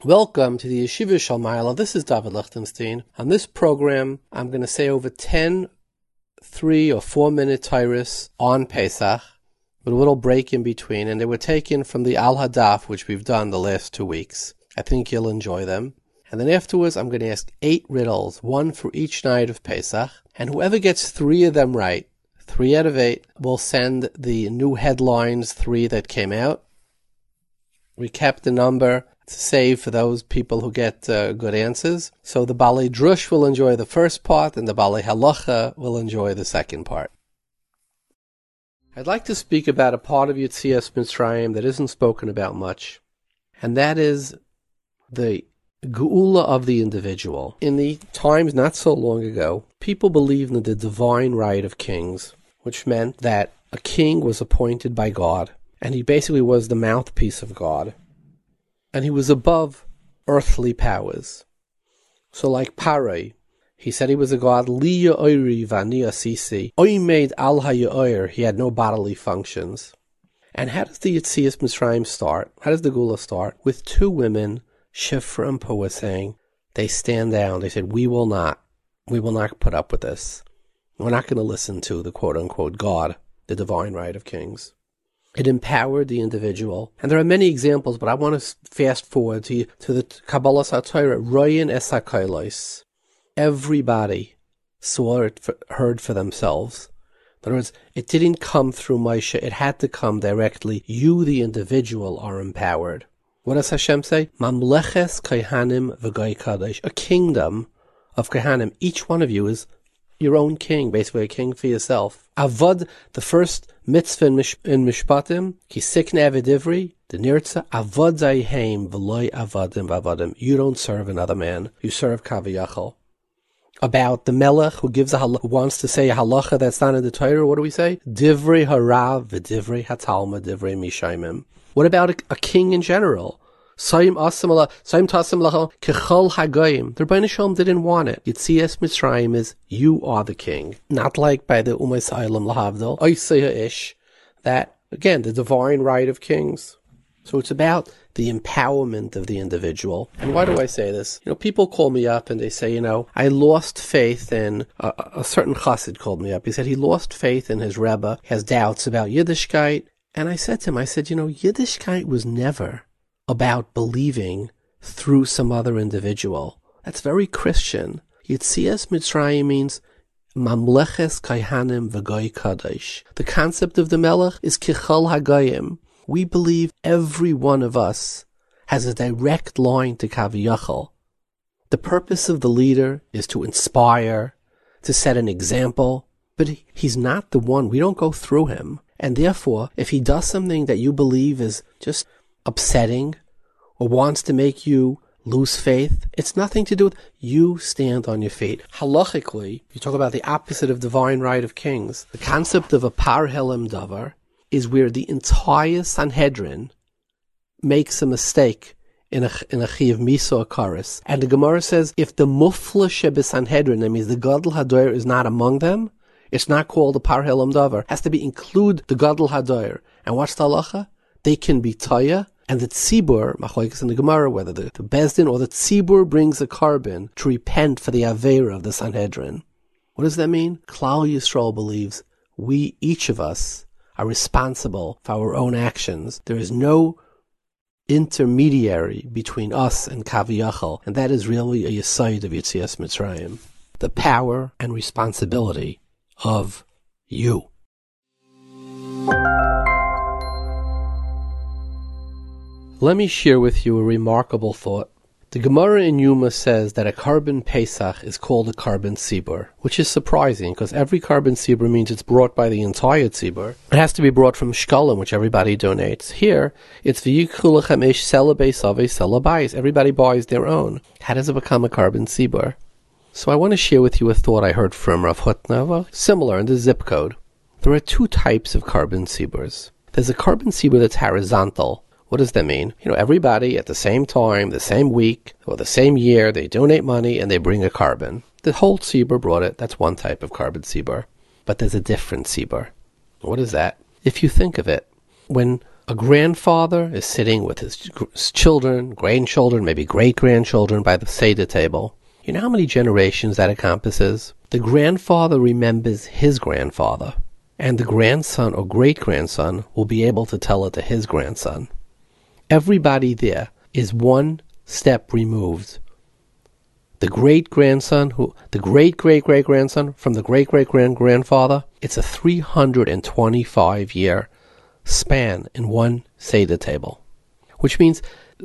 Welcome to the Yeshiva Shalmayla. This is David Lichtenstein. On this program, I'm going to say over 10 3 or 4 minute Tyrus on Pesach with a little break in between, and they were taken from the Al Hadaf, which we've done the last 2 weeks. I think you'll enjoy them. And then afterwards, I'm going to ask 8 riddles, 1 for each night of Pesach, and whoever gets 3 of them right, 3 out of 8, will send the new headlines 3 that came out. We kept the number to save for those people who get good answers. So the Balei Drush will enjoy the first part, and the Balei Halacha will enjoy the second part. I'd like to speak about a part of Yetzias Mitzrayim that isn't spoken about much, and that is the Geula of the individual. In the times not so long ago, people believed in the divine right of kings, which meant that a king was appointed by God, and he basically was the mouthpiece of God. And he was above earthly powers. So like Parai, he said he was a god, Li Ya'ori V'ani Asisi. Oimed Al HaYa'or, he had no bodily functions. And how does the Yetzias Mitzrayim start? How does the Geula start? With 2 women, Shifra and Puah, saying, they stand down, they said, we will not put up with this. We're not going to listen to the quote-unquote God, the divine right of kings. It empowered the individual. And there are many examples, but I want to fast forward to the Kabbalah HaTorah, Royin Es HaKolos. Everybody saw it, heard for themselves. In other words, it didn't come through Moshe, it had to come directly. You, the individual, are empowered. What does Hashem say? Mamleches Kohanim V'Goy Kadosh. A kingdom of Kohanim. Each one of you is your own king, basically a king for yourself. Avad, the first mitzvah in Mishpatim, Kisikne Avidivri, the Nirtza, Avad Zayheim, V'loy Avadim V'avadim. You don't serve another man, you serve Kaviyachal. About the Melech who wants to say a halacha that's not in the Torah, what do we say? Divrei Harav V'divrei Hatalma Divrei Mishaimim. What about a king in general? Saim Tasim Lacha Kechol Hagoyim. The Rebbeinu Shalom didn't want it. Yetzias Mitzrayim is, you are the king. Not like by the Umay Sa'ilam Lahavdil. Oisei Ha'ish. That, again, the divine right of kings. So it's about the empowerment of the individual. And why do I say this? People call me up and they say, I lost faith in, a certain chassid called me up. He said he lost faith in his Rebbe, has doubts about Yiddishkeit. And I said to him, Yiddishkeit was never about believing through some other individual. That's very Christian. Yetzias Mitzrayim means Mamleches Kohanim V'Goy Kadosh. The concept of the Melech is Kichol Hagoyim. We believe every one of us has a direct line to Kaviyachal. The purpose of the leader is to inspire, to set an example, but he's not the one. We don't go through him. And therefore, if he does something that you believe is just upsetting or wants to make you lose faith, it's nothing to do with you. Stand on your feet. Halachically, you talk about the opposite of divine right of kings. The concept of a par helem davar is where the entire Sanhedrin makes a mistake in a chiv misa or karis. And the Gemara says, if the mufla shebe Sanhedrin, that means the Gadol Hadoyer is not among them, it's not called a par helem davar. It has to be include the Gadol Hadoyer. And what's the halacha? They can be taya, and the tzibur, machlokes in the Gemara, whether the bezdin or the tzibur brings a carbon to repent for the avera of the Sanhedrin. What does that mean? Klal Yisrael believes we, each of us, are responsible for our own actions. There is no intermediary between us and Kaviyachal, and that is really a yesod of Yetzias Mitzrayim. The power and responsibility of you. Let me share with you a remarkable thought. The Gemara in Yuma says that a carbon Pesach is called a carbon Tzibur, which is surprising because every carbon Tzibur means it's brought by the entire Tzibur. It has to be brought from Shkalim, which everybody donates. Here, it's V'yikhu lechem ish sela beisavei sela bayis. Everybody buys their own. How does it become a carbon Tzibur? So I want to share with you a thought I heard from Rav Hutner, similar in the zip code. There are 2 types of carbon Tziburs. There's a carbon Tzibur that's horizontal. What does that mean? Everybody at the same time, the same week, or the same year, they donate money and they bring a carbon. The whole tzibur brought it. That's one type of carbon tzibur. But there's a different tzibur. What is that? If you think of it, when A grandfather is sitting with his children, grandchildren, maybe great-grandchildren by the Seder table. You know how many generations that encompasses? The grandfather remembers his grandfather, and the grandson or great-grandson will be able to tell it to his grandson. Everybody there is one step removed. The great-grandson, the great-great-great-grandson from the great-great-grandfather, it's a 325-year span in one Seder table, which means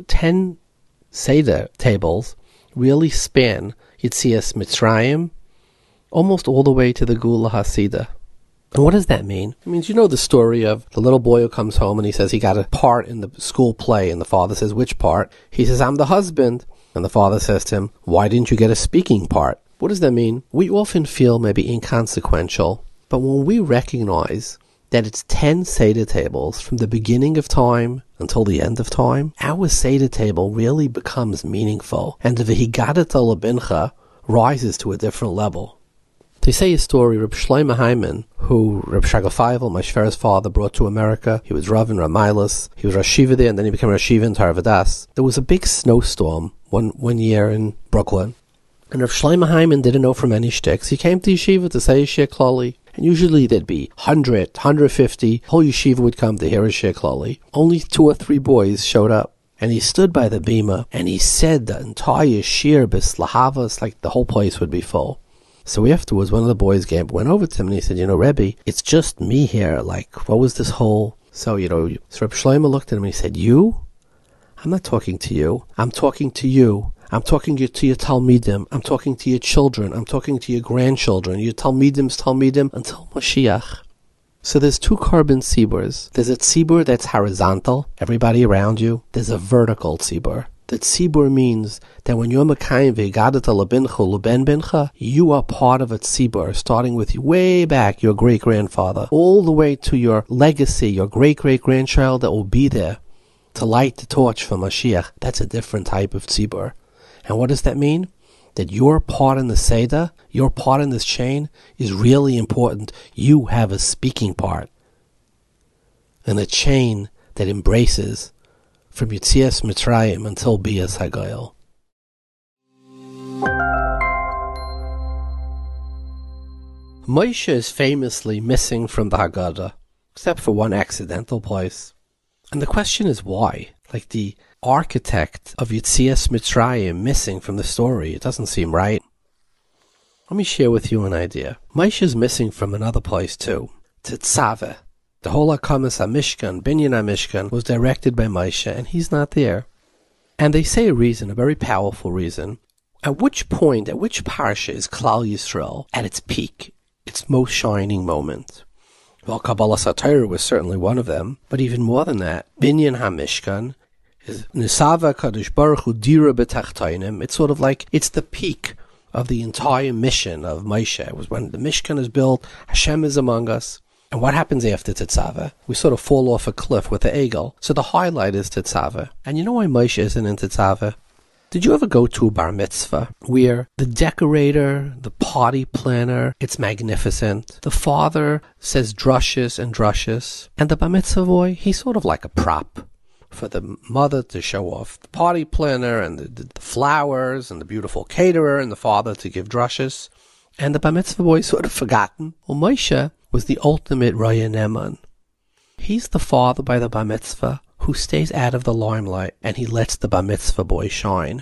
10 Seder tables really span Yetzias Mitzrayim almost all the way to the Geula Hasidah. And what does that mean? It means, you know the story of the little boy who comes home and he says he got a part in the school play, and the father says, which part? He says, I'm the husband. And the father says to him, why didn't you get a speaking part? What does that mean? We often feel maybe inconsequential, but when we recognize that it's 10 Seder tables from the beginning of time until the end of time, our Seder table really becomes meaningful, and the V'higadat Lebincha rises to a different level. They say a story, Reb Shlomo Hyman, who Reb Shagel Feivel, my Shver's father, brought to America. He was Rav in Ramailas. He was Rosh Yeshiva there, and then he became Rosh Yeshiva in Tarvadas. There was a big snowstorm one year in Brooklyn, and Reb Shlomo Hyman didn't know from any shticks. He came to Yeshiva to say Shir Klali. And usually there'd be 100, 150. Whole yeshiva would come to hear a Shir Klali. Only 2 or 3 boys showed up. And he stood by the bima, and he said the entire shir b'slahavas, like the whole place would be full. So afterwards, one of the boys went over to him and he said, Rebbe, it's just me here. Like, what was this whole... So Reb Shlomo looked at him and he said, you? I'm not talking to you. I'm talking to you. I'm talking to your Talmidim. I'm talking to your children. I'm talking to your grandchildren. Your Talmidim's Talmidim until Mashiach. So there's 2 carbon tziburs. There's a tzibur that's horizontal, everybody around you. There's a vertical tzibur. The tzibur means that when you're Mekayim V'higadat Lebincha Leben Bincha, you are part of a tzibur, starting with way back, your great-grandfather, all the way to your legacy, your great-great-grandchild that will be there to light the torch for Mashiach. That's a different type of tzibur. And what does that mean? That your part in the Seder, your part in this chain, is really important. You have a speaking part. And a chain that embraces from Yetzias Mitzrayim until Bias Hagayel. Moshe is famously missing from the Haggadah, except for one accidental place. And the question is why? Like the architect of Yetzias Mitzrayim missing from the story. It doesn't seem right. Let me share with you an idea. Moshe is missing from another place too. Tetzaveh. The whole Hakamas HaMishkan, Binyan HaMishkan, was directed by Moshe, and he's not there. And they say a reason, a very powerful reason. At which point, at which parsha is Klal Yisrael at its peak, its most shining moment? Well, Kabbalah Satira was certainly one of them, but even more than that, Binyan HaMishkan is Nisava Kadosh Baruch Hu Dira B'Tachtainim. It's sort of like, it's the peak of the entire mission of Moshe. It was when the Mishkan is built, Hashem is among us. And what happens after Tetzaveh? We sort of fall off a cliff with the Egel. So the highlight is Tetzaveh. And you know why Moshe isn't in Tetzaveh? Did you ever go to a bar mitzvah where the decorator, the party planner, it's magnificent. The father says drushes and drushes. And the bar mitzvah boy, he's sort of like a prop for the mother to show off the party planner and the flowers and the beautiful caterer and the father to give drushes. And the bar mitzvah boy is sort of forgotten. Well, Moshe was the ultimate Raya Neman. He's the father by the bar mitzvah who stays out of the limelight, and he lets the bar mitzvah boy shine.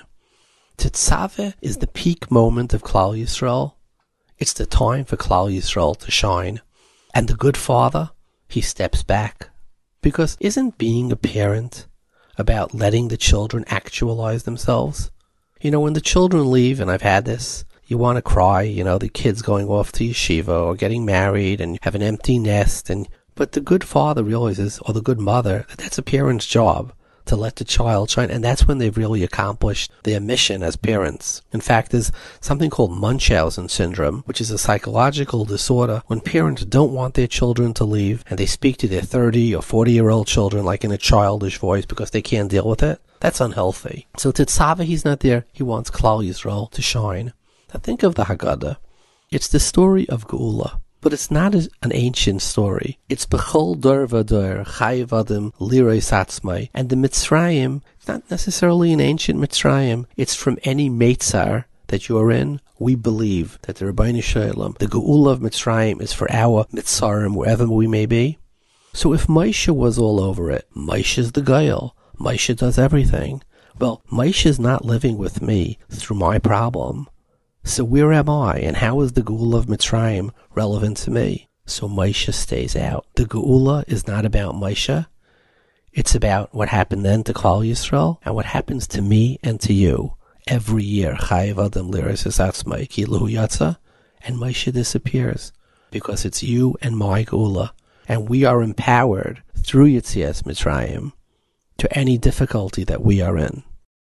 Tetzaveh is the peak moment of Klal Yisrael. It's the time for Klal Yisrael to shine. And the good father, he steps back. Because isn't being a parent about letting the children actualize themselves? You know, when the children leave, and I've had this, you want to cry, you know, the kid's going off to yeshiva or getting married and you have an empty nest. But the good father realizes, or the good mother, that that's a parent's job, to let the child shine. And that's when they've really accomplished their mission as parents. In fact, there's something called Munchausen syndrome, which is a psychological disorder when parents don't want their children to leave and they speak to their 30 or 40-year-old children like in a childish voice because they can't deal with it. That's unhealthy. So Tetzaveh, he's not there. He wants Klal Yisrael to shine. Now think of the Haggadah. It's the story of Geula. But it's not an ancient story. It's Bechol Dor Vador, Chayiv Adam, Liroi Satzmai. And the Mitzrayim, it's not necessarily an ancient Mitzrayim. It's from any Meitzar that you're in. We believe that the Rabbeinu Shalom, the Geula of Mitzrayim, is for our Mitzarim, wherever we may be. So if Moshe was all over it, Moshe's the Goyal, Moshe does everything. Well, Moshe's not living with me through my problem. So where am I, and how is the Geula of Mitzrayim relevant to me? So Moshe stays out. The Geula is not about Moshe. It's about what happened then to Klal Yisrael, and what happens to me and to you. Every year, Chayiv Adam Liras Atzmai Kilahu Yatza, and Moshe disappears, because it's you and my Geula, and we are empowered through Yetzias Mitzrayim to any difficulty that we are in.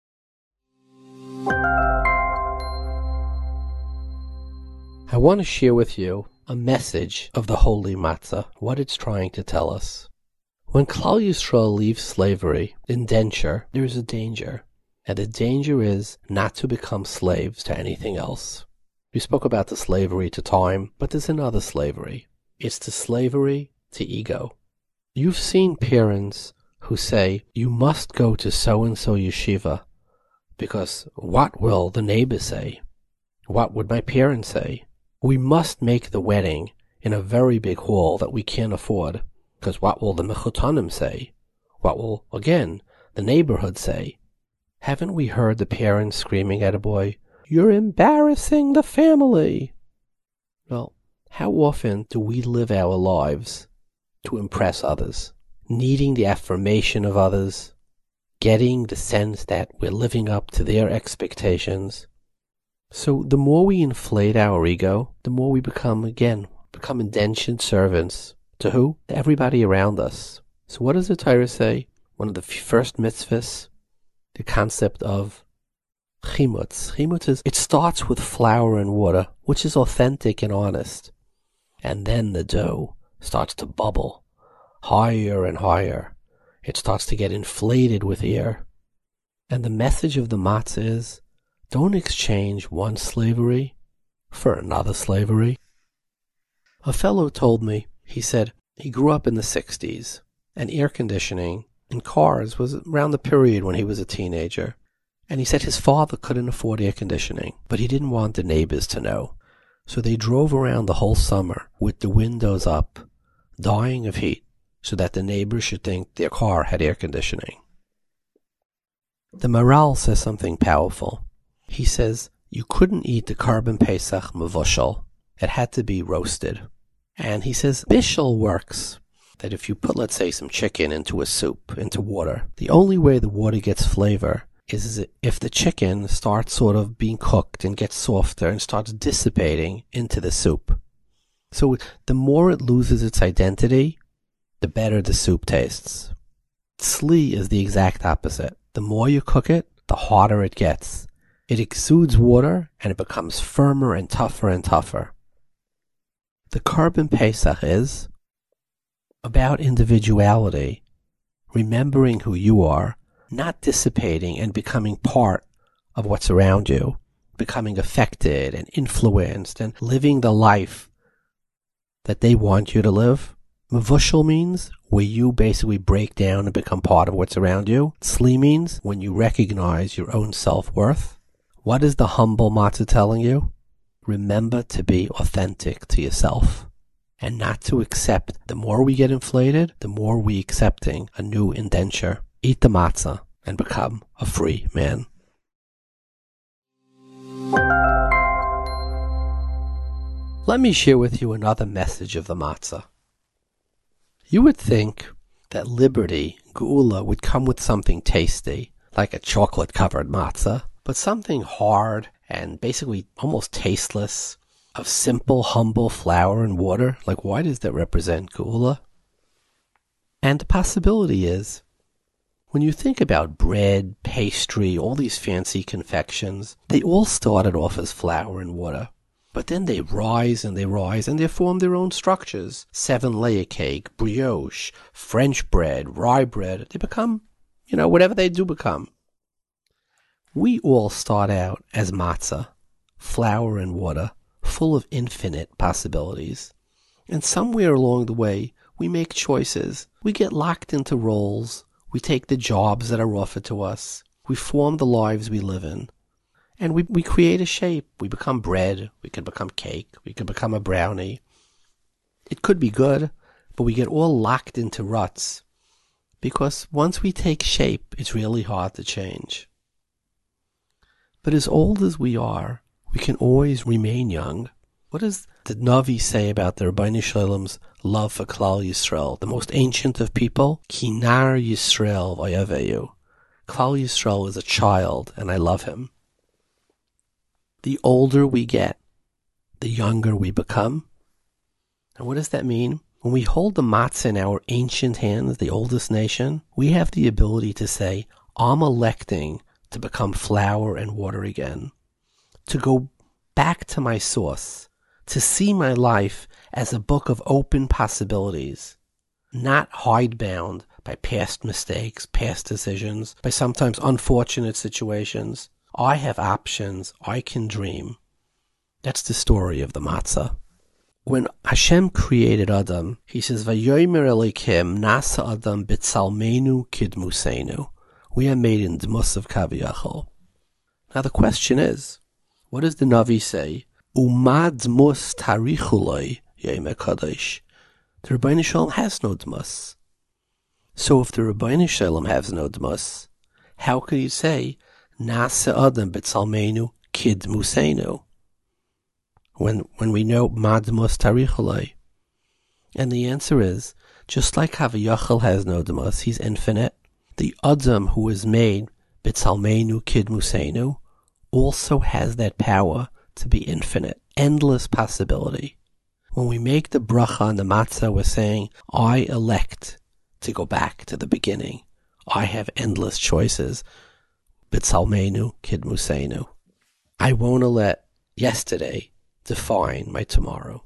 I want to share with you a message of the Holy Matzah, what it's trying to tell us. When Klal Yisrael leaves slavery, indenture, there is a danger. And the danger is not to become slaves to anything else. We spoke about the slavery to time, but there's another slavery. It's the slavery to ego. You've seen parents who say, you must go to so-and-so yeshiva, because what will the neighbor say? What would my parents say? We must make the wedding in a very big hall that we can't afford, because what will the mechutanim say? What will, again, the neighborhood say? Haven't we heard the parents screaming at a boy, "You're embarrassing the family"? Well, how often do we live our lives to impress others, needing the affirmation of others, getting the sense that we're living up to their expectations? So the more we inflate our ego, the more we become indentured servants. To who? To everybody around us. So what does the Torah say? One of the first mitzvahs, the concept of chimutz. Chimutz is, it starts with flour and water, which is authentic and honest. And then the dough starts to bubble higher and higher. It starts to get inflated with air. And the message of the matzah is, don't exchange one slavery for another slavery. A fellow told me, he said, he grew up in the 60s, and air conditioning in cars was around the period when he was a teenager. And he said his father couldn't afford air conditioning, but he didn't want the neighbors to know. So they drove around the whole summer with the windows up, dying of heat, so that the neighbors should think their car had air conditioning. The Maral says something powerful. He says, you couldn't eat the Karban Pesach mevushal. It had to be roasted. And he says, bishul works. That if you put, let's say, some chicken into a soup, into water, the only way the water gets flavor is if the chicken starts sort of being cooked and gets softer and starts dissipating into the soup. So the more it loses its identity, the better the soup tastes. Tzli is the exact opposite. The more you cook it, the harder it gets. It exudes water and it becomes firmer and tougher and tougher. The Karban Pesach is about individuality, remembering who you are, not dissipating and becoming part of what's around you, becoming affected and influenced and living the life that they want you to live. Mevushal means where you basically break down and become part of what's around you. Tzli means when you recognize your own self-worth. What is the humble matzah telling you? Remember to be authentic to yourself and not to accept. The more we get inflated, the more we accepting a new indenture. Eat the matzah and become a free man. Let me share with you another message of the matzah. You would think that liberty, geula, would come with something tasty, like a chocolate-covered matzah, but something hard and basically almost tasteless, of simple, humble flour and water. Like, why does that represent geula? And the possibility is, when you think about bread, pastry, all these fancy confections, they all started off as flour and water. But then they rise and they form their own structures. 7-layer cake, brioche, French bread, rye bread. They become, whatever they do become. We all start out as matzah, flour and water, full of infinite possibilities. And somewhere along the way, we make choices. We get locked into roles. We take the jobs that are offered to us. We form the lives we live in. And we create a shape. We become bread. We could become cake. We could become a brownie. It could be good, but we get all locked into ruts. Because once we take shape, it's really hard to change. But as old as we are, we can always remain young. What does the Navi say about the Ribbono Shel Olam's love for Klal Yisrael, the most ancient of people? Ki nar Yisrael v'yaveyu. Klal Yisrael is a child, and I love him. The older we get, the younger we become. And what does that mean? When we hold the matzah in our ancient hands, the oldest nation, we have the ability to say, I'm electing to become flour and water again, to go back to my source, to see my life as a book of open possibilities, not hidebound by past mistakes, past decisions, by sometimes unfortunate situations. I have options. I can dream. That's the story of the matzah. When Hashem created Adam, he says, Vayomer Elokim nasa Adam b'tzalmenu kidmusenu. We are made in dmus of Kaviyachol. Now the question is, what does the Navi say? Uma dmus tarichuloi Yom HaKadosh. The Ribbono Shel Olam has no dmus. So if the Ribbono Shel Olam has no dmus, how could he say, Nasa Adam b'tzalmenu kidmusenu? When we know Madmus Tarichulai. And the answer is, just like Havayachal has no Dmus, he's infinite, the Adam who is made B'tzalmenu Kidmusenu also has that power to be infinite, endless possibility. When we make the bracha on the matzah, we're saying, I elect to go back to the beginning. I have endless choices. B'tzalmenu Kidmusenu. I won't let yesterday define my tomorrow.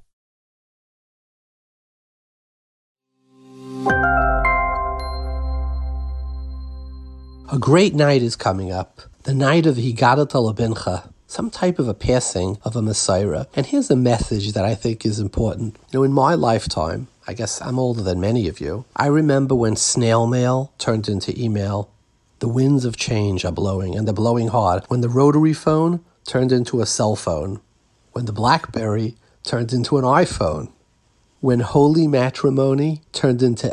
A great night is coming up, the night of Higadat Labincha, some type of a passing of a Messiah. And here's a message that I think is important. In my lifetime, I guess I'm older than many of you, I remember when snail mail turned into email. The winds of change are blowing, and they're blowing hard. When the rotary phone turned into a cell phone. When the BlackBerry turned into an iPhone. When holy matrimony turned into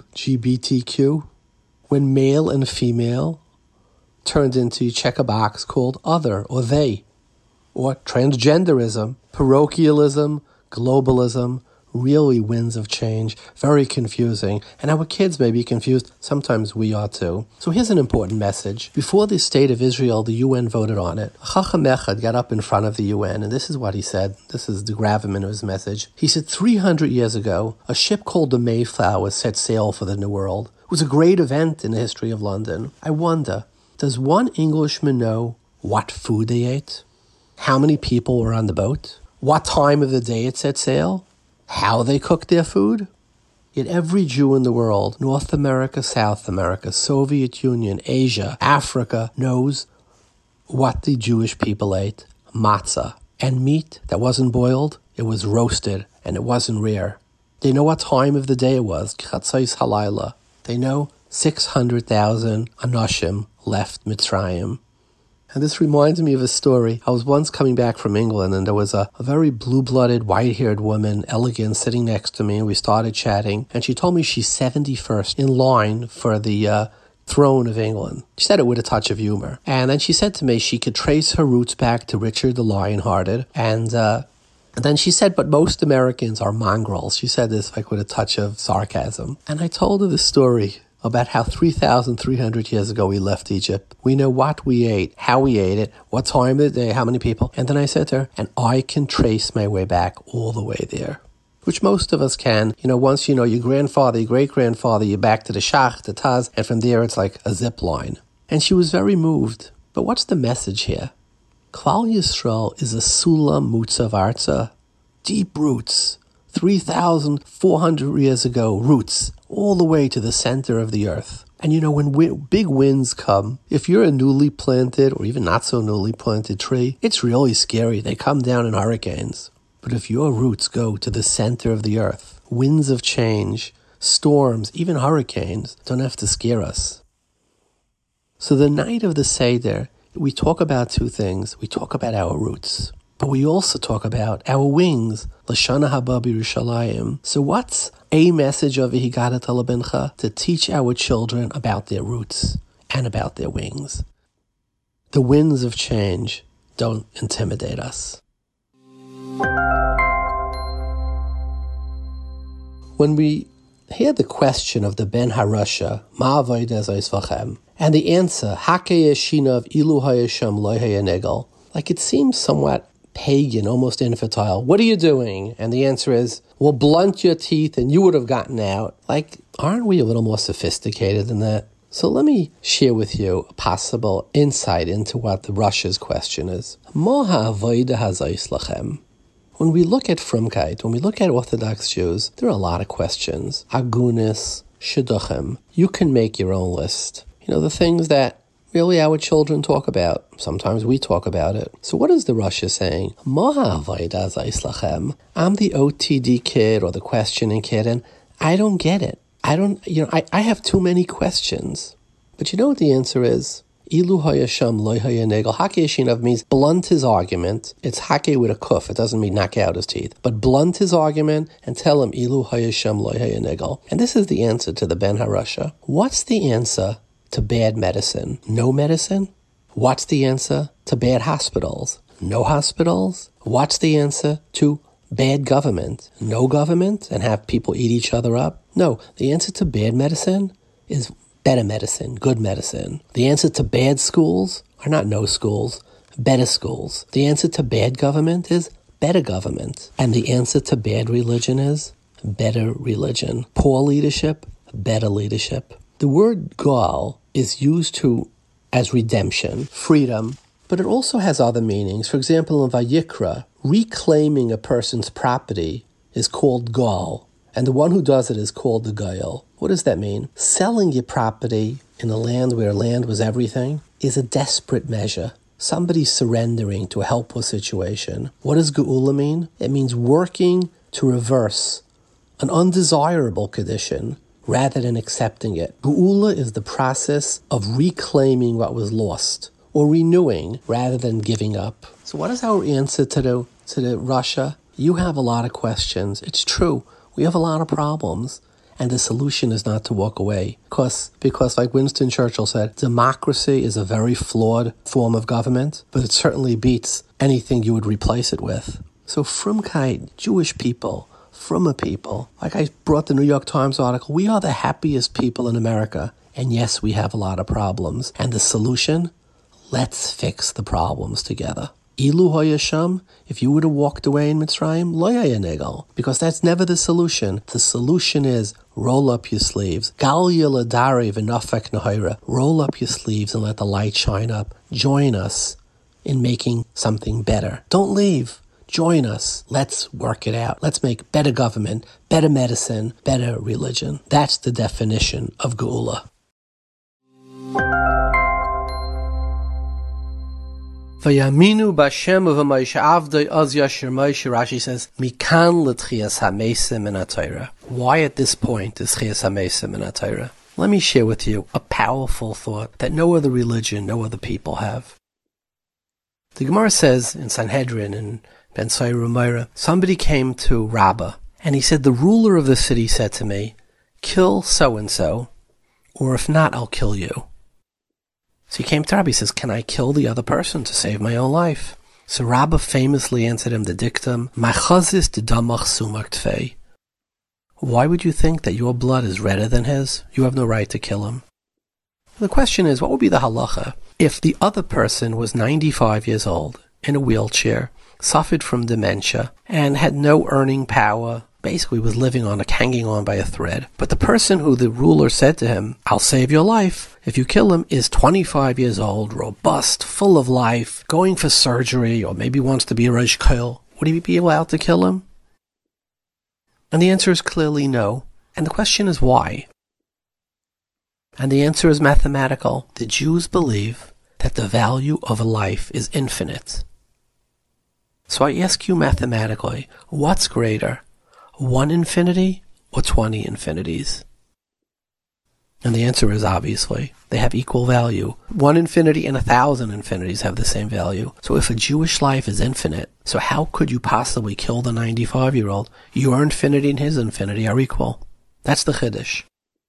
LGBTQ. When male and female turned into, you check a box called other or they. Or transgenderism, parochialism, globalism, really winds of change, very confusing. And our kids may be confused, sometimes we are too. So here's an important message. Before the state of Israel, the UN voted on it. Chacham Echad got up in front of the UN, and this is what he said. This is the gravamen of his message. He said, 300 years ago, a ship called the Mayflower set sail for the New World. It was a great event in the history of London. I wonder, does one Englishman know what food they ate? How many people were on the boat? What time of the day it set sail? How they cooked their food? Yet every Jew in the world, North America, South America, Soviet Union, Asia, Africa, knows what the Jewish people ate. Matzah. And meat that wasn't boiled, it was roasted, and it wasn't rare. They know what time of the day it was. Chatzos halayla. They know 600,000 Anoshim left Mitzrayim. And this reminds me of a story. I was once coming back from England, and there was a very blue-blooded, white-haired woman, elegant, sitting next to me, and we started chatting. And she told me she's 71st in line for the throne of England. She said it with a touch of humor. And then she said to me she could trace her roots back to Richard the Lionhearted. And then she said, but most Americans are mongrels. She said this like with a touch of sarcasm. And I told her this story about how 3,300 years ago we left Egypt. We know what we ate, how we ate it, what time of the day, how many people. And then I said to her, and I can trace my way back all the way there. Which most of us can. Once you know your grandfather, your great-grandfather, you're back to the Shach, the Taz, and from there it's like a zip line. And she was very moved. But what's the message here? Klal Yisrael is a Sulam Mutzav Arza. Deep roots. 3,400 years ago, roots, all the way to the center of the earth. And when big winds come, if you're a newly planted or even not so newly planted tree, it's really scary. They come down in hurricanes. But if your roots go to the center of the earth, winds of change, storms, even hurricanes don't have to scare us. So the night of the Seder, we talk about two things. We talk about our roots, but we also talk about our wings, Lashana Haba B'Yerushalayim. So what's a message of V'higadat Lebencha? To teach our children about their roots and about their wings. The winds of change don't intimidate us. When we hear the question of the Ben Harasha, Ma avodah zos v'chem, and the answer, Hake yeshinav ilu hayasham lo hayanegel, like it seems somewhat pagan, almost infantile. What are you doing? And the answer is, well, blunt your teeth and you would have gotten out. Like, aren't we a little more sophisticated than that? So let me share with you a possible insight into what the Rasha's question is. Ma ha'avodah hazos lachem. When we look at Frumkeit, when we look at Orthodox Jews, there are a lot of questions. Agunis, Shidduchim. You can make your own list. You know, the things that really our children talk about. Sometimes we talk about it. So what is the Rasha saying? Ma ha'avodah hazos lachem. I'm the OTD kid or the questioning kid, and I don't get it. I have too many questions. But you know what the answer is? Ilu hayasham lo hayanegel. Hake yeshinav means blunt his argument. It's hake with a kuf. It doesn't mean knock out his teeth. But blunt his argument and tell him ilu hayasham lo hayanegel. And this is the answer to the Ben Harasha. What's the answer to bad medicine? No medicine? What's the answer to bad hospitals? No hospitals? What's the answer to bad government? No government and have people eat each other up? No, the answer to bad medicine is better medicine, good medicine. The answer to bad schools are not no schools, better schools. The answer to bad government is better government. And the answer to bad religion is better religion. Poor leadership, better leadership. The word gal is used as redemption, freedom, but it also has other meanings. For example, in Vayikra, reclaiming a person's property is called gal, and the one who does it is called the gael. What does that mean? Selling your property in a land where land was everything is a desperate measure. Somebody surrendering to a helpless situation. What does geula mean? It means working to reverse an undesirable condition rather than accepting it. Geula is the process of reclaiming what was lost, or renewing rather than giving up. So what is our answer to the Rasha? You have a lot of questions. It's true. We have a lot of problems. And the solution is not to walk away. Because like Winston Churchill said, democracy is a very flawed form of government, but it certainly beats anything you would replace it with. So Frumkeit, Jewish people, Fruma people, like I brought the New York Times article, we are the happiest people in America. And yes, we have a lot of problems. And the solution? Let's fix the problems together. Ilu hayasham, if you would have walked away in Mitzrayim, lo hayanegel, because that's never the solution. The solution is roll up your sleeves. Gal yeladari v'nafek nahira. Roll up your sleeves and let the light shine up. Join us in making something better. Don't leave. Join us. Let's work it out. Let's make better government, better medicine, better religion. That's the definition of geula. Vayaminu b'Hashem u'v'Moshe avdoi az yashir Moshe. Rashi says, Mikan l'tchias hamesim in HaTorah. Why at this point is tchias hamesim in HaTorah? Let me share with you a powerful thought that no other religion, no other people have. The Gemara says in Sanhedrin and Ben Saira Umayra, somebody came to Rabbah and he said, the ruler of the city said to me, kill so-and-so, or if not, I'll kill you. So he came to Rabbi, he says, can I kill the other person to save my own life? So Rabbah famously answered him the dictum, Machazis d'damach sumak tfei. Why would you think that your blood is redder than his? You have no right to kill him. The question is, what would be the halacha if the other person was 95 years old, in a wheelchair, suffered from dementia, and had no earning power, basically was living on hanging on by a thread. But the person who the ruler said to him, I'll save your life if you kill him, is 25 years old, robust, full of life, going for surgery, or maybe wants to be a Rosh Koil. Would he be allowed to kill him? And the answer is clearly no. And the question is why? And the answer is mathematical. The Jews believe that the value of a life is infinite. So I ask you mathematically, what's greater, 1 infinity or 20 infinities? And the answer is obviously, they have equal value. 1 infinity and 1,000 infinities have the same value. So if a Jewish life is infinite, so how could you possibly kill the 95-year-old? Your infinity and his infinity are equal. That's the Chiddush.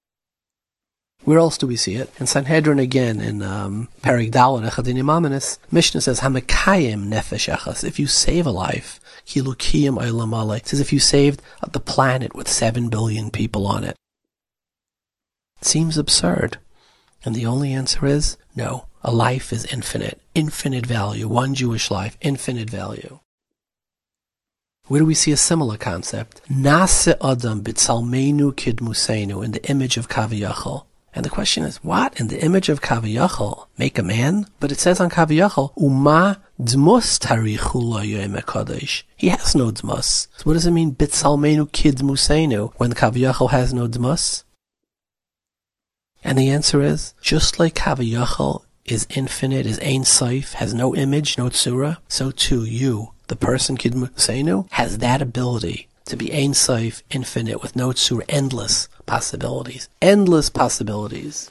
Where else do we see it? In Sanhedrin again, in Perek Dalet, Echad Imamanis, Mishnah says, Hamekayim nefesh echas. If you save a life, kilu kiyim olam alei. It says if you saved the planet with 7 billion people on it. It seems absurd. And the only answer is, no. A life is infinite. Infinite value. One Jewish life. Infinite value. Where do we see a similar concept? Nase Adam b'tzalmeinu kidmuseinu, in the image of Kaviyachal. And the question is, what? In the image of Kaviyachal, make a man? But it says on Kaviyachal, Uma dmus tarichu lo yoyim HaKadosh. He has no dmus. So what does it mean, b'tzalmeinu kidmuseinu, when Kaviyachal has no dmus? And the answer is, just like Kaviyachal is infinite, is Ein Sof, has no image, no tzura, so too you, the person Kidmuseinu, has that ability to be Ein Sof, infinite, with no tzura, endless possibilities. Endless possibilities.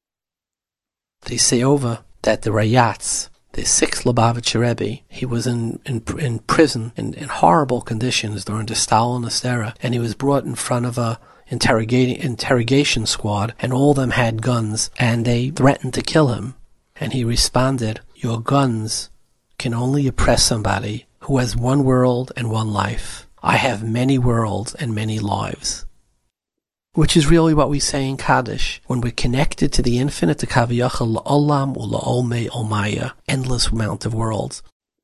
They say over that the Rayatz, the 6th Lubavitcher Rebbe, he was in prison in horrible conditions during the Stalinist era, and he was brought in front of a interrogation squad, and all of them had guns, and they threatened to kill him. And he responded, your guns can only oppress somebody who has one world and one life. I have many worlds and many lives. Which is really what we say in Kaddish, when we're connected to the infinite, to Kaviyachal la'olam u'la'olmei olmaya, endless amount of worlds.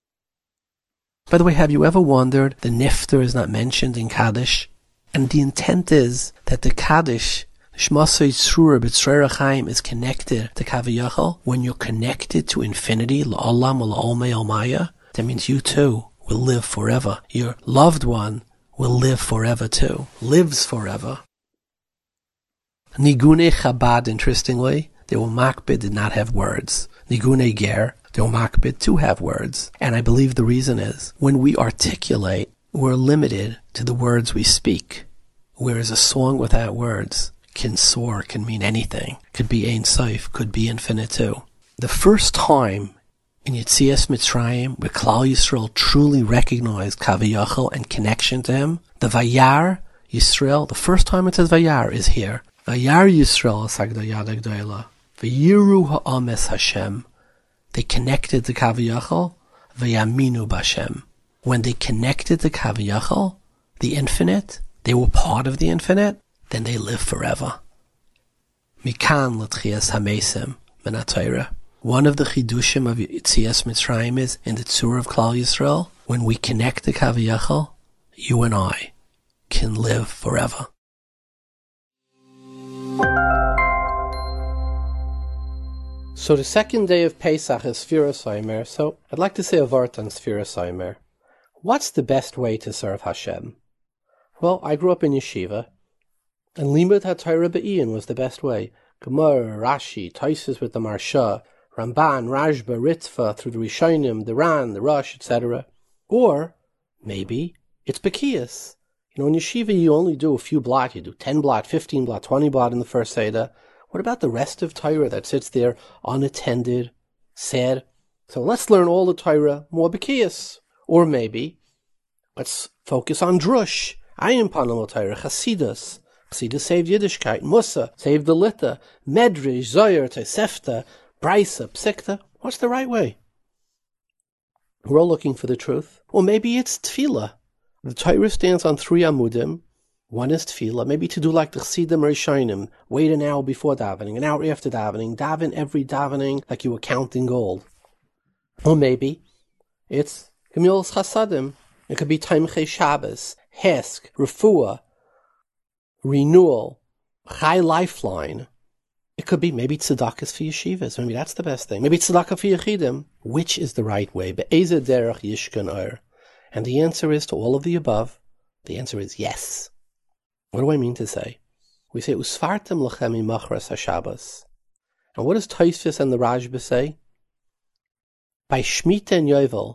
By the way, have you ever wondered the Nifter is not mentioned in Kaddish? And the intent is that the Kaddish, Shmasei Tzrura B'Tzreira Chaim, is connected to Kaviyachal. When you're connected to infinity, la'olam u'la'olmei olmaya, that means you too will live forever. Your loved one will live forever too. Lives forever. Nigune Chabad, interestingly, they were Makbid, did not have words. Nigune Ger, they were Makbid, to have words. And I believe the reason is, when we articulate, we're limited to the words we speak. Whereas a song without words can soar, can mean anything. Could be Ein Sof, could be infinite too. The first time in Yetzias Mitzrayim, where Klal Yisrael truly recognized Kaviyachal and connection to him, the Vayar Yisrael, the first time it says Vayar is here. Vayar Yisrael Sagda Yad Agdoila. Vayiru ha'ames Hashem. They connected to Kaviyachal. Vayaminu b'Hashem. When they connected to Kaviyachal, the infinite, they were part of the infinite, then they live forever. Mikan l'tchias hamesim min haTorah. One of the chidushim of Yetzias Mitzrayim is, in the Tzur of Klal Yisrael, when we connect to Kaviyachal, you and I can live forever. So the second day of Pesach is Sfiras Omer, so I'd like to say a word on Sfiras Omer. What's the best way to serve Hashem? Well, I grew up in yeshiva, and Limud HaTorah Be'in was the best way. Gemara, Rashi, Tosfos with the Marsha, Ramban, Rashba, Ritva, through the Rishonim, the Ran, the Rosh, etc. Or, maybe, it's Bekiyas. You know, in yeshiva you only do a few blot, you do 10 blot, 15 blot, 20 blot in the first Seder. What about the rest of Torah that sits there unattended, sad? So let's learn all the Torah, more Bekiyas. Or maybe, let's focus on Drush. Ayin Panel Torah, Chasidus. Chasidus saved Yiddishkeit. Musa saved the Litta. Medrash, Zohar, Tosefta, Brisa, Psikta. What's the right way? We're all looking for the truth. Or maybe it's Tefillah. The Torah stands on 3 amudim. One is Tefillah. Maybe to do like the Chassidim Rishonim. Wait an hour before davening, an hour after davening. Daven every davening like you were counting gold. Or maybe it's Gemilas Chasadim. It could be Taimchei Shabbos, Hesk, Refuah, Renewal, Chai Lifeline. It could be maybe tzedakahs for yeshivas. Maybe that's the best thing. Maybe tzedakah for yechidim. Which is the right way? Be'ezeh derech yishkan or? And the answer is to all of the above. The answer is yes. What do I mean to say? We say usfartem lachem imachras haShabbos. And what does Tosfos and the Rashba say? By Shemitah and Yovel,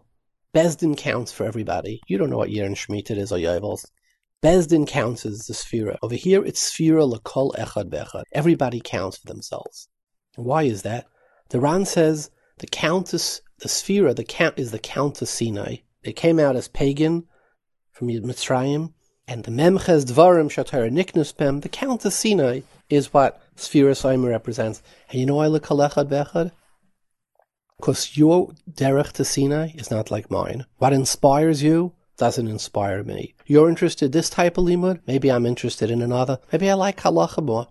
Bezdin counts for everybody. You don't know what year in Shemitah it is or Yovels. Bezdin counts as the Sphira. Over here, it's Sphira l'kol echad ve'echad. Everybody counts for themselves. And why is that? The Ran says the Sphira, the count is the Count of Sinai. They came out as pagan from Mitzrayim, and the Memches Dvarim Shatara Niknus Pem, the Count of Sinai, is what Sphira Soimer represents. And you know why l'kol echad ve'echad? Because your derech to Sinai is not like mine. What inspires you doesn't inspire me. You're interested in this type of limud, maybe I'm interested in another. Maybe I like halacha more.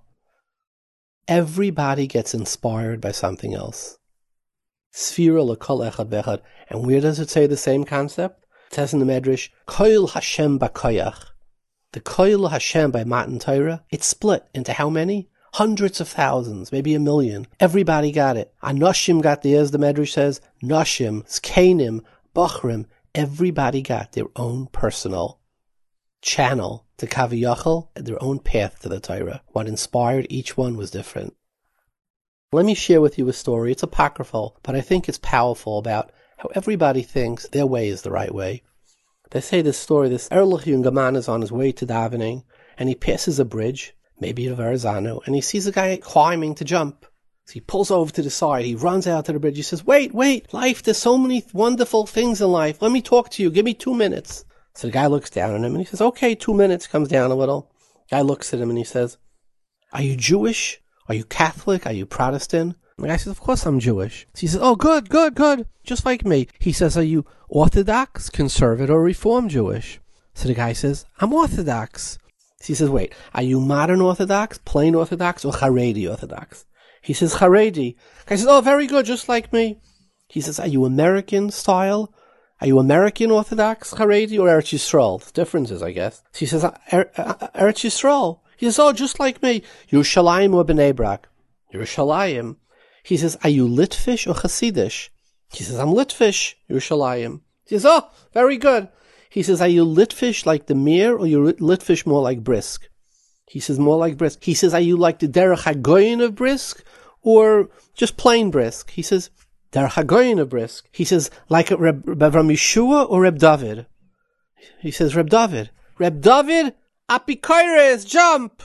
Everybody gets inspired by something else. Sphira l'kol echad ve'echad. And where does it say the same concept? It says in the Medrash, Koil Hashem b'koyach. The Koil Hashem by Matan Torah, it's split into how many? Hundreds of thousands, maybe 1 million. Everybody got it. Anoshim got theirs, the Medrash says. Noshim, Zkenim, Bachrim. Everybody got their own personal channel to Kaviyachal, their own path to the Torah. What inspired each one was different. Let me share with you a story. It's apocryphal, but I think it's powerful about how everybody thinks their way is the right way. They say this story, this Erlich Yungaman is on his way to davening, and he passes a bridge, maybe a Verrazano, and he sees a guy climbing to jump. So he pulls over to the side, he runs out to the bridge, he says, wait, life, there's so many wonderful things in life, let me talk to you, give me 2 minutes. So the guy looks down at him and he says, okay, 2 minutes, comes down a little. The guy looks at him and he says, are you Jewish? Are you Catholic? Are you Protestant? And the guy says, of course I'm Jewish. So he says, oh, good, just like me. He says, are you Orthodox, Conservative, or Reform Jewish? So the guy says, I'm Orthodox. So he says, wait, are you modern Orthodox, plain Orthodox, or Haredi Orthodox? He says, Haredi. The guy says, oh, very good, just like me. He says, are you American style? Are you American Orthodox, Haredi, or Eretz Yisrael? Differences, I guess. So he says, Eretz Yisrael. He says, oh, just like me. Yerushalayim or Bnei Brak? Yerushalayim. He says, are you Litvish or Hasidish? He says, I'm Litvish, Yerushalayim. He says, oh, very good. He says, are you Litvish like the Mir, or you Litvish more like Brisk? He says, more like Brisk. He says, are you like the Derech HaGoyin of Brisk, or just plain Brisk? He says, Derech HaGoyin of Brisk. He says, like Reb Yeshua or Reb David? He says, Reb David. Reb David, Apikoires, jump!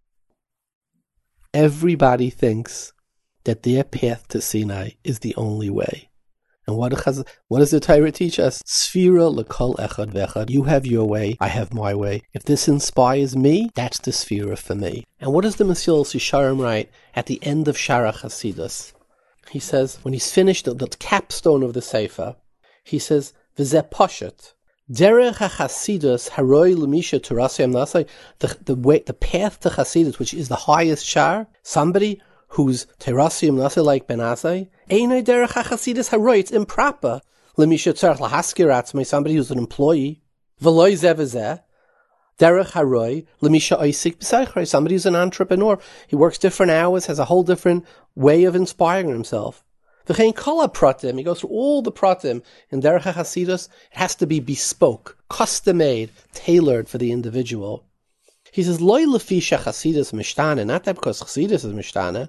Everybody thinks that their path to Sinai is the only way. And what does the Torah teach us? Sphira l'kol echad ve'echad. You have your way, I have my way. If this inspires me, that's the Sphira for me. And what does the Mesilas Yesharim write at the end of Shara Chasidus? He says, when he's finished the capstone of the Sefer, he says, V'zeh poshet. Derech HaChasidus haroi l'misha terasei amnasai. The path to Chasidus, which is the highest shar, somebody who's terasei amnasai like Ben Azai, einay derech HaChasidus haroi. It's improper. L'misha tzarech lahaskir atzmei, somebody who's an employee. V'loi zeh v'zeh. Derech haroi l'misha oisik b'saychrei, somebody who's an entrepreneur. He works different hours, has a whole different way of inspiring himself. V'chein kol pratim, he goes through all the pratim in Derech HaChasidus. It has to be bespoke, custom-made, tailored for the individual. He says, Loi lefi shechasidus mishtana, not that because Chasidus is mishtana,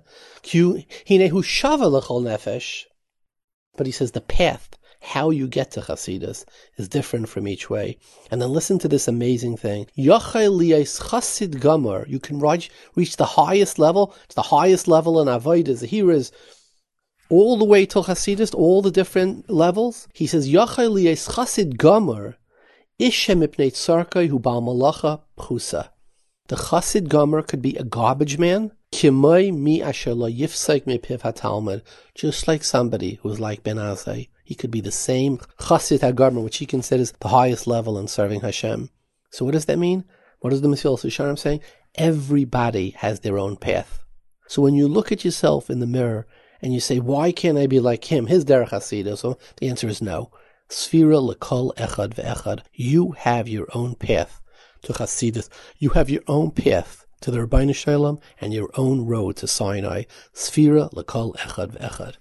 hine hu shava l'chol nefesh. But he says the path, how you get to Chasidus, is different from each way. And then listen to this amazing thing. Yochai liyais chasid gamar, you can reach the highest level. It's the highest level in Avodah. Here is all the way till Chasidus, all the different levels. He says, Yochai liyais chasid gamar, ishem ipnei tzarkai hu bal malacha pchusa. The Chassid Gomer could be a garbage man, kimoi mi asher lo yifsaik me piv haTalmud, just like somebody who is like Ben Azai. He could be the same Chassid HaGomer, which he considers the highest level in serving Hashem. So what does that mean? What is the Mesilas Yesharim saying? Everybody has their own path. So when you look at yourself in the mirror and you say, why can't I be like him? His derech hasidus. So the answer is no. Sphira l'kol echad ve'echad. You have your own path to Chasidus. You have your own path to the Rabbeinu Shalom and your own road to Sinai. Sphira l'kol echad ve'echad.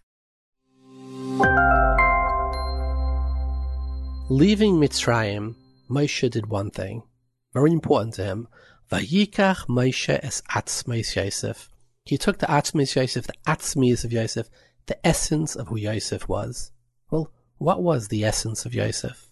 Leaving Mitzrayim, Moshe did one thing, very important to him. Vayikach Moshe es atzmeis Yosef. He took the atzmeis Yosef, the atzmius of Yosef, the essence of who Yosef was. Well, what was the essence of Yosef?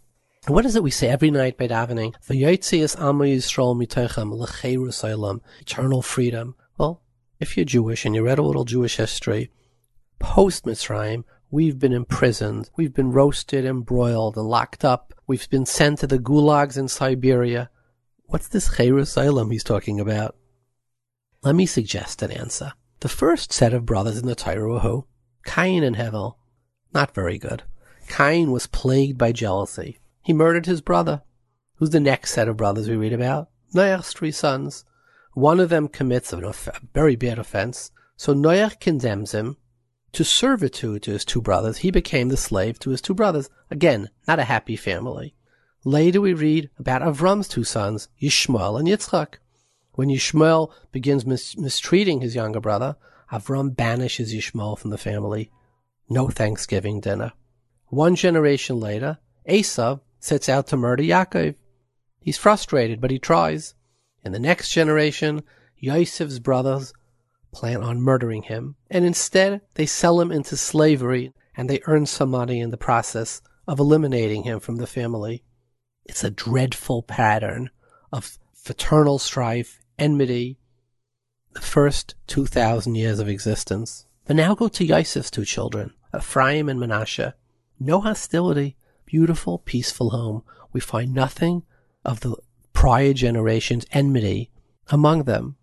And what is it we say every night by davening? V'yotzias Amo Yisrael mitochem l'cheirus olam, eternal freedom. Well, if you're Jewish and you read a little Jewish history, post Mitzrayim, we've been imprisoned, we've been roasted and broiled and locked up, we've been sent to the gulags in Siberia. What's this cheirus olam he's talking about? Let me suggest an answer. The first set of brothers in the Torah were who? Cain and Hevel. Not very good. Cain was plagued by jealousy. He murdered his brother. Who's the next set of brothers we read about? Noach's 3 sons. One of them commits a very bad offense. So Noach condemns him to servitude to his 2 brothers. He became the slave to his 2 brothers. Again, not a happy family. Later we read about Avram's 2 sons, Yishmael and Yitzchak. When Yishmael begins mistreating his younger brother, Avram banishes Yishmael from the family. No Thanksgiving dinner. 1 generation later, Esav sets out to murder Yaakov. He's frustrated, but he tries. In the next generation, Yosef's brothers plan on murdering him, and instead they sell him into slavery, and they earn some money in the process of eliminating him from the family. It's a dreadful pattern of fraternal strife, enmity, the first 2,000 years of existence. But now go to Yosef's 2 children, Ephraim and Manasseh. No hostility, beautiful, peaceful home. We find nothing of the prior generation's enmity among them.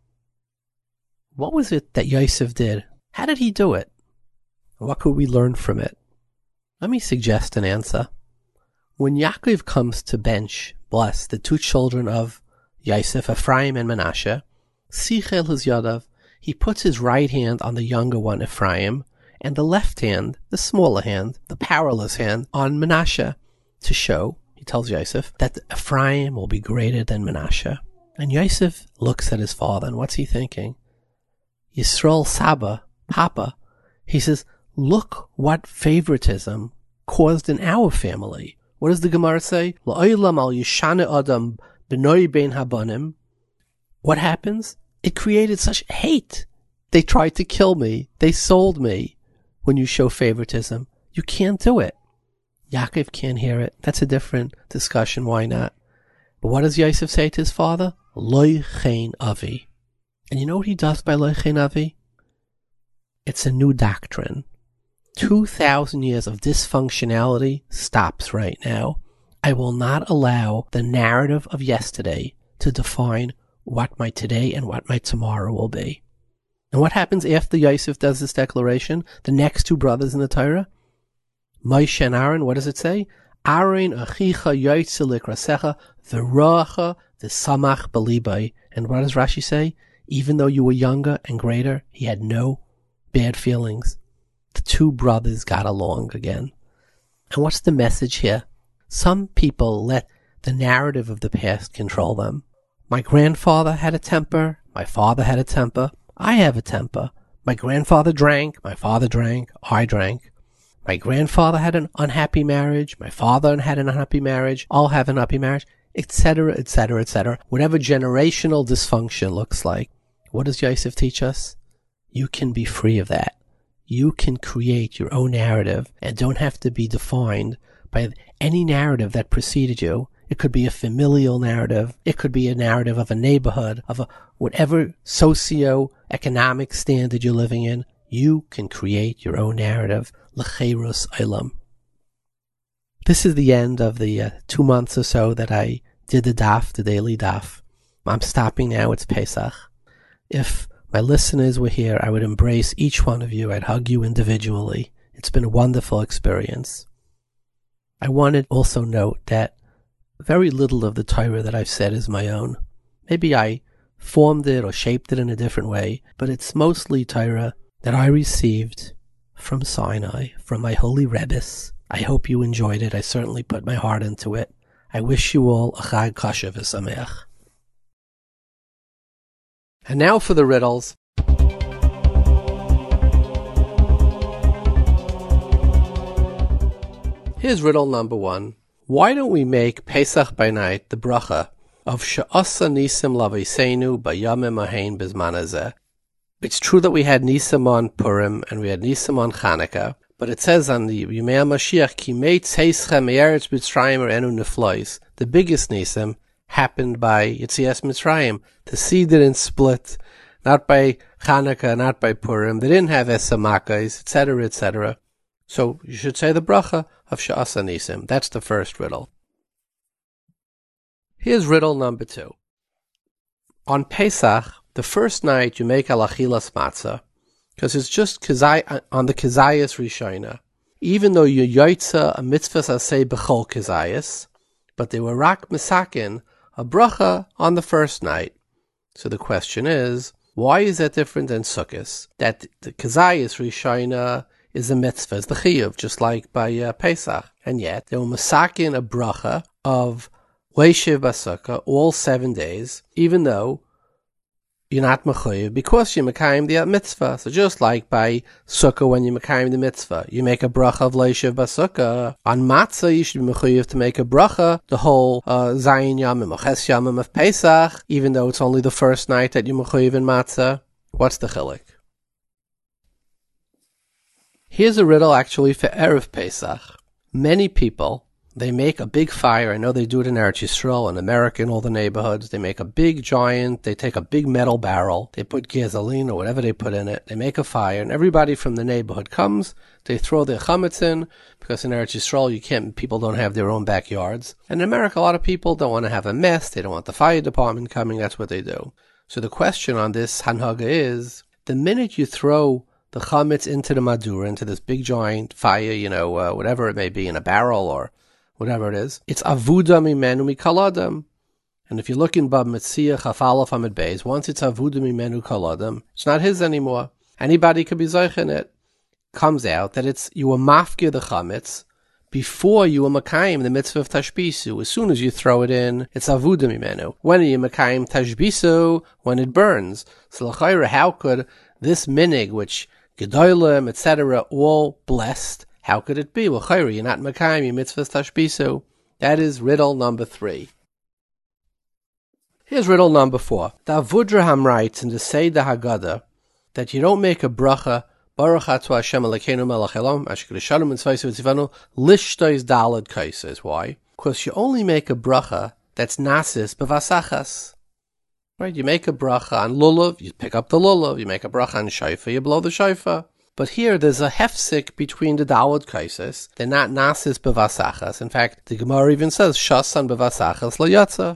What was it that Yosef did? How did he do it? What could we learn from it? Let me suggest an answer. When Yaakov comes to bless the 2 children of Yosef, Ephraim and Manasseh, Sichel his Yadav, he puts his right hand on the younger one, Ephraim, and the left hand, the smaller hand, the powerless hand, on Manasseh, to show, he tells Yosef, that Ephraim will be greater than Manasseh. And Yosef looks at his father, and what's he thinking? Yisrael Saba, Papa, he says, look what favoritism caused in our family. What does the Gemara say? La'olam al yishana adam b'noi bein habanim. What happens? It created such hate. They tried to kill me. They sold me. When you show favoritism, you can't do it. Yaakov can't hear it. That's a different discussion. Why not? But what does Yosef say to his father? Loi chen avi. And you know what he does by Loi chen avi? It's a new doctrine. 2,000 years of dysfunctionality stops right now. I will not allow the narrative of yesterday to define what my today and what my tomorrow will be. And what happens after Yosef does this declaration? The next 2 brothers in the Torah, Moshe and Aaron, what does it say? Aaron achicha yotze likrasecha v'roacha v'samach b'libai. And what does Rashi say? Even though you were younger and greater, he had no bad feelings. The 2 brothers got along again. And what's the message here? Some people let the narrative of the past control them. My grandfather had a temper. My father had a temper. I have a temper. My grandfather drank. My father drank. I drank. My grandfather had an unhappy marriage. My father had an unhappy marriage. I'll have an unhappy marriage, etc., etc., etc. Whatever generational dysfunction looks like. What does Yosef teach us? You can be free of that. You can create your own narrative and don't have to be defined by any narrative that preceded you. It could be a familial narrative. It could be a narrative of a neighborhood, of whatever socio-economic standard you're living in. You can create your own narrative. L'cheirus olam. This is the end of the 2 months or so that I did the daf, the daily daf. I'm stopping now. It's Pesach. If my listeners were here, I would embrace each one of you. I'd hug you individually. It's been a wonderful experience. I wanted to also note that very little of the Torah that I've said is my own. Maybe I formed it or shaped it in a different way, but it's mostly Torah that I received from Sinai, from my holy Rebbes. I hope you enjoyed it. I certainly put my heart into it. I wish you all a Chag Kasher v'Sameach. And now for the riddles. Here's riddle number 1. Why don't we make Pesach by night the bracha of She'asa Nisim Laviseinu Bayamim Ahein Bizman Hazeh? It's true that we had Nisim on Purim and we had Nisim on Chanukah, But it says on the Yemei Mashiach, Ki meitz heischem eretz Mitzrayim enu neflois. The biggest nisim happened by Yetzias Mitzrayim. The sea didn't split, not by Chanukah, not by Purim. They didn't have Esamakais, etc., etc. So you should say the bracha of Sha'asa Nisim. That's the first riddle. Here's riddle number 2. On Pesach, the first night you make al achilas matzah, because it's just on the Kizayas Rishona. Even though you yoitza a mitzvah asay b'chol Kizayas, but they were rak misakin, a bracha on the first night. So the question is, why is that different than Sukkot? That the Kizayas Rishona is a mitzvah, is the chiyuv, just like by Pesach. And yet, they were misakin a bracha of Leishiv Basukah all 7 days, even though you're not mechuyev because you mekayim the mitzvah. So just like by sukkah, when you mekayim the mitzvah, you make a bracha of leishiv basukah. On matzah, you should be mechuyev to make a bracha the whole zayin yamim or ches yamim of Pesach, even though it's only the first night that you mechuyev in matzah. What's the chilek? Here's a riddle actually for Erev Pesach. Many people, they make a big fire. I know they do it in Eretz Yisrael, in America, in all the neighborhoods. They make a big giant, they take a big metal barrel, they put gasoline or whatever they put in it, they make a fire, and everybody from the neighborhood comes, they throw their chametz in, because in Eretz Yisrael people don't have their own backyards. And in America, a lot of people don't want to have a mess, they don't want the fire department coming, that's what they do. So the question on this hanhaga is, the minute you throw the chametz into the madura, into this big giant fire, whatever it may be, in a barrel or whatever it is, it's avuda mimenu mikaladam. And if you look in Bab Metzia Chafalaf Amid Beis, once it's avuda mimenu kaladam, it's not his anymore. Anybody could be zoich in it. Comes out that you were mafkir the chametz before you were makayim the mitzvah of tashbisu. As soon as you throw it in, it's avuda mimenu. When are you makayim tashbisu? When it burns. So l'chayra, how could this minig, which gedolim, etc., all blessed, how could it be? Well, chayri, you're not mekayim, you mitzvahs tashbisu. That is riddle number 3. Here's riddle number 4. The Avudraham writes in the Seder Haggadah that you don't make a bracha, Baruch Atah Hashem Elokeinu melech haolam, asher kiddushanu mitzvayis v'tzivanu, lishtois daled kaises. Why? Because you only make a bracha that's nasis b'vasachas. Right? You make a bracha on lulav, you pick up the lulav. You make a bracha on shayfa, you blow the shayfa. But here, there's a hefsik between the Dawud Kaises. They're not nasis bevasachas. In fact, the Gemara even says, shasan bevasachas layatza.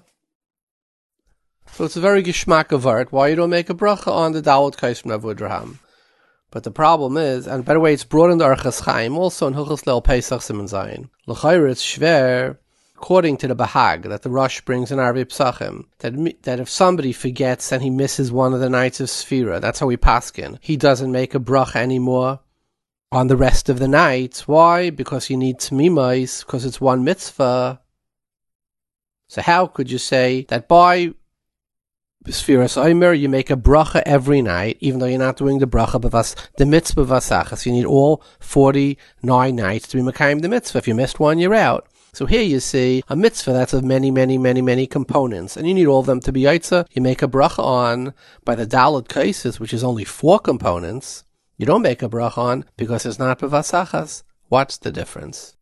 So it's a very geschmack of art why you don't make a bracha on the Dawud Kais from Avudraham. But the problem is, and by the way, it's brought in the Archas Chaim, also in Hilchos Leil Pesach Siman Zayin. L'chayr, it's shver, according to the Bahag, that the Rosh brings in Arvei Pesachim, that if somebody forgets and he misses one of the nights of Sfira, that's how we paskin, he doesn't make a bracha anymore on the rest of the nights. Why? Because you need tmimais, because it's one mitzvah. So how could you say that by Sfiras Omer you make a bracha every night, even though you're not doing the bracha the mitzvah vasachas? You need all 49 nights to be mekayim the mitzvah. If you missed one, you're out. So here you see a mitzvah that's of many, many, many, many components, and you need all of them to be yaitza. You make a bracha on by the Daled Kaises, which is only 4 components. You don't make a bracha on because it's not bevasachas. What's the difference?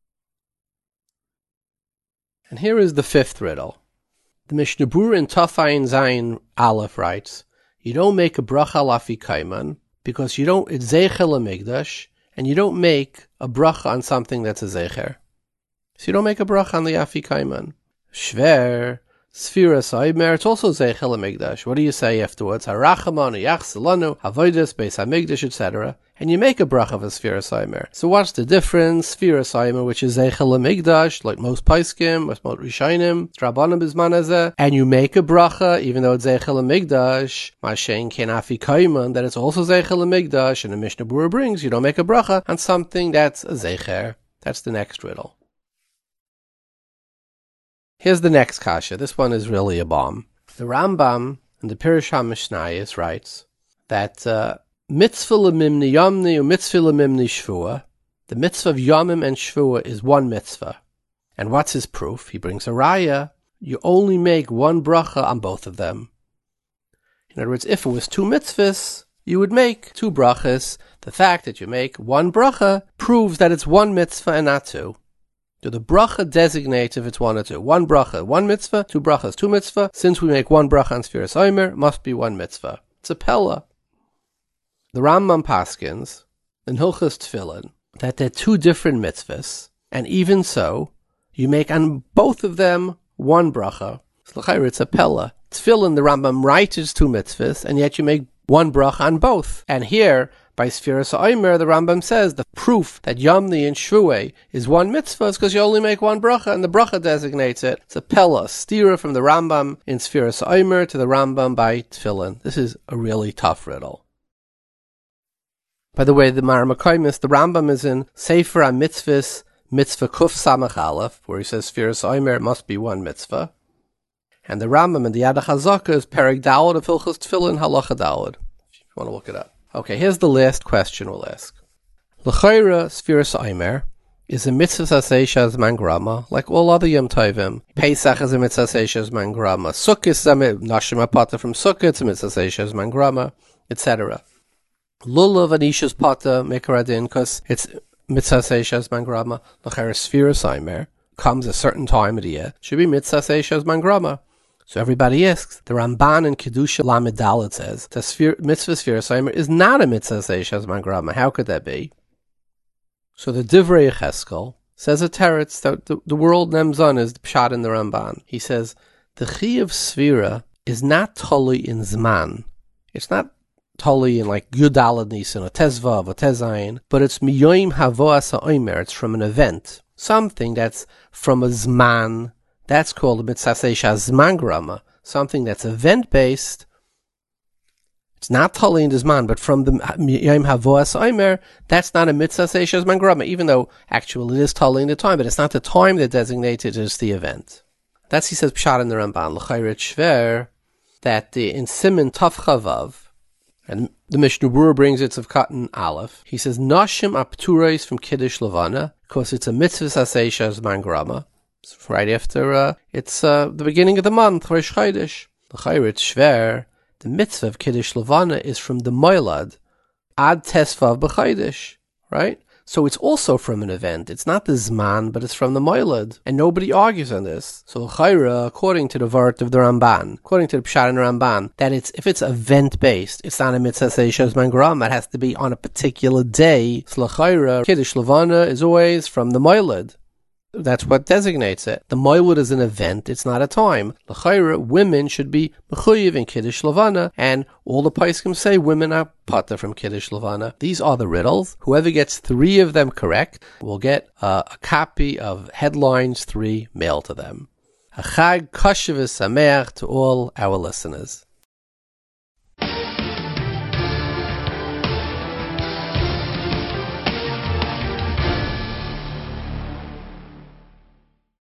And here is the 5th riddle. The Mishnah Berurah in Tafayin Zayin Aleph writes, you don't make a bracha lafi kaiman because it's zeicher lemigdash, and you don't make a bracha on something that's a zeicher. So you don't make a bracha on the Afi Kaiman. Shver, Sfiras Omer, it's also Zeichel HaMikdash. What do you say afterwards? Harachamanu, Yachzalanu, Avodas, Beis HaMikdash, etc. And you make a bracha of a Sfiras Omer. So what's the difference? Sfiras Omer, which is Zeichel HaMikdash, like most Paiskim, most Rishonim, Rabbanim Bizman Hazeh, and you make a bracha, even though it's Zeichel HaMikdash, Mashen Ken Afi Kaiman, that it's also Zeichel HaMikdash, and the Mishnah Berurah brings, you don't make a bracha on something that's a Zeicher. That's the next riddle. Here's the next kasha. This one is really a bomb. The Rambam in the Pirush HaMishnayos writes that mitzvah lemimni yomni or mitzvah lemimni shvua, the mitzvah of yomim and shvua is one mitzvah. And what's his proof? He brings a raya. You only make one bracha on both of them. In other words, if it was 2 mitzvahs, you would make 2 brachas. The fact that you make 1 bracha proves that it's 1 mitzvah and not 2. So the bracha designates if it's 1 or 2. 1 bracha, 1 mitzvah, 2 brachas, 2 mitzvah. Since we make 1 bracha on Sfiras Omer, must be 1 mitzvah. It's a pella. The Rambam paskins in Hilchos Tefillin that they're 2 different mitzvahs, and even so, you make on both of them 1 bracha. It's a pella. Tefillin, the Rambam writes 2 mitzvahs, and yet you make 1 bracha on both. And here, by Sfiras Omer, the Rambam says the proof that Yomni and Shvuah is 1 mitzvah is because you only make 1 bracha, and the bracha designates it. It's a pella, stira from the Rambam in Sfiras Omer to the Rambam by Tefillin. This is a really tough riddle. By the way, the Marmakaimis, the Rambam is in Sefer HaMitzvahs, Mitzvah Kuf Samach Aleph, where he says Sfiras Omer must be 1 mitzvah. And the Rambam in the Yad HaChazaka is Perek Daled of Hilchos Tefillin, Halacha Daled, if you want to look it up. Okay, here's the last question we'll ask. L'chayra Sfiras Omer is a mitzvah sasei zman grama, like all other Yom Tovim. Pesach is a mitzvah sasei zman grama. Sukkot is a nashim apata from Sukkot, it's a mitzvah sasei zman grama, etc. Lulav and Isha's pata mekaradin, because it's mitzvah sasei zman grama. L'chayra Sfiras Omer comes a certain time of the year, should be mitzvah sasei zman grama. So everybody asks, the Ramban in Kedusha Lamed Dalet says, the mitzvah Sfiras Omer is not a mitzvah sasei zman grama. How could that be? So the Divrei Yecheskel says a teretz that the world Nemzon is the pshat in the Ramban. He says, the Chi of Sfira is not totally in Zman. It's not totally in like Yudalad Nisan or Tezvav or Tezayin, but it's Miyoim Havoas HaOmer. It's from an event. Something that's from a Zman. That's called a mitzvah sasei zman grama. Something that's event-based. It's not totally in the Zman, but from the Yom Havoas Omer, that's not a mitzvah sasei zman grama, even though actually it is totally in the time, but it's not the time that designated as the event. That's, he says, pshat in the Ramban, l'chayret shver, that in Siman Tav Chavav, and the Mishnah Berurah brings it of Cotton Aleph, he says, Nashim apturais from Kiddush Levana, because it's a mitzvah sasei zman grama. Right after it's the beginning of the month, Rosh Chodesh. L'chayret shver, the mitzvah of Kiddush Levana is from the Moilad ad Tesvav b'Chodesh, right? So it's also from an event. It's not the Zman, but it's from the Moilad, and nobody argues on this. So l'chayra, according to the Vart of the Ramban, according to the Pshat in the Ramban, that if it's event based, it's not a mitzvah sasei zman grama. It has to be on a particular day. So l'chayra, Kiddush Levana is always from the Moilad. That's what designates it. The Moilad is an event, it's not a time. L'chayra, women should be mechuyev in Kiddush Levana, and all the poskim say women are pata from Kiddush Levana. These are the riddles. Whoever gets 3 of them correct will get a copy of Headlines 3 mailed to them. A Chag Kosher v'Sameach to all our listeners.